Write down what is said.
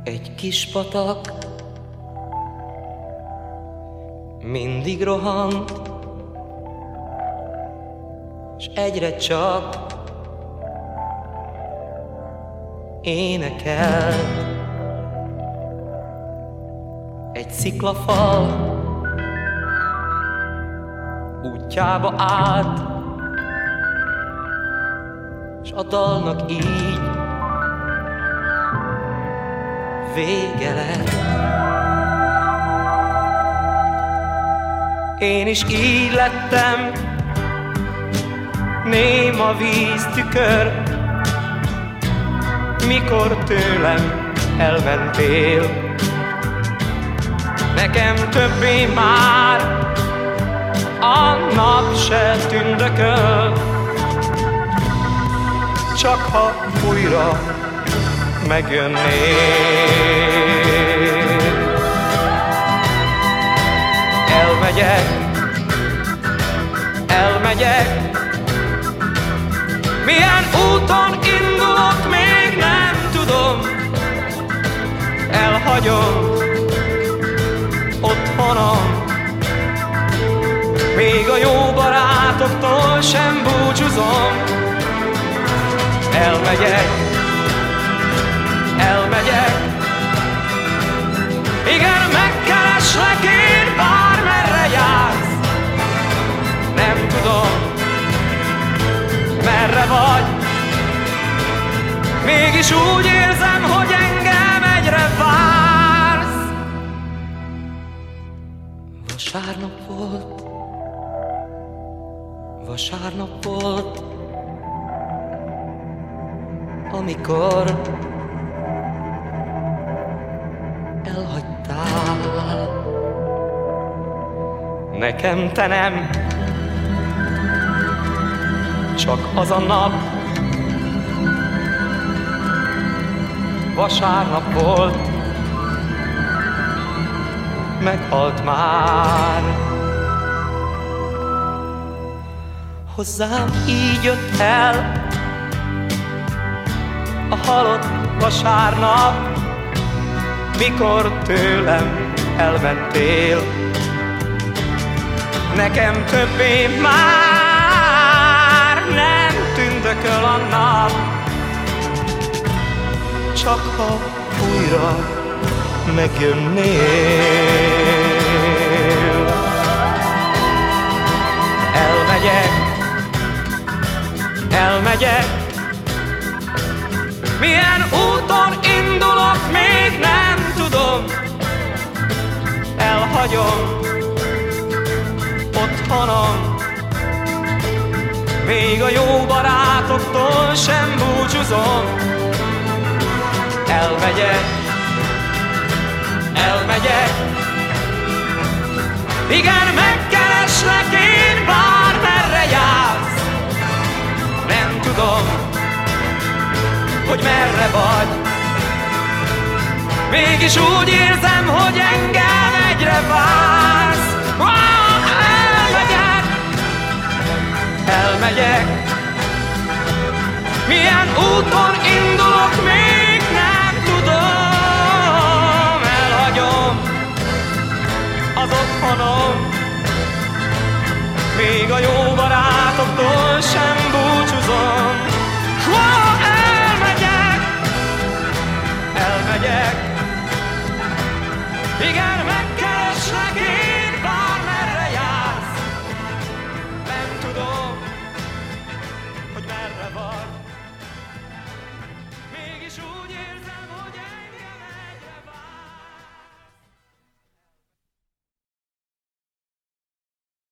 Egy kis patak mindig rohant, s egyre csak énekel. Egy sziklafal útjába állt, s a dalnak így vége lett. Én is így lettem, néma víztükör, mikor tőlem elmentél. Nekem többé már a nap se tündököl, csak ha újra megjönnél. Elmegyek, milyen úton indulok, még nem tudom. Elhagyom otthonom, még a jó barátoktól sem búcsúzom. Elmegyek, igen, megkereslek én, bármerre jársz. Nem tudom, merre vagy, mégis úgy érzem, hogy engem egyre vársz. Vasárnap volt, amikor elhagytál. Nekem te nem, csak az a nap. Vasárnap volt, meghalt már. Hozzám így jött el a halott vasárnap, mikor tőlem elmentél. Nekem többé már nem tündököl a nap, csak ha újra megjönnél. Elmegyek, milyen úton indulok, még nem tudom. Elhagyom otthonom, még a jó barátoktól sem búcsúzom. Elmegyek, igen, megkereslek én, bármerre jársz. Nem tudom, hogy merre vagy, mégis úgy érzem, hogy engem egyre vársz. Elmegyek, milyen úton indulok, még nem tudom. Elhagyom az otthonom, még a jó barátoktól sem búcsúzom. Elmegyek, igen.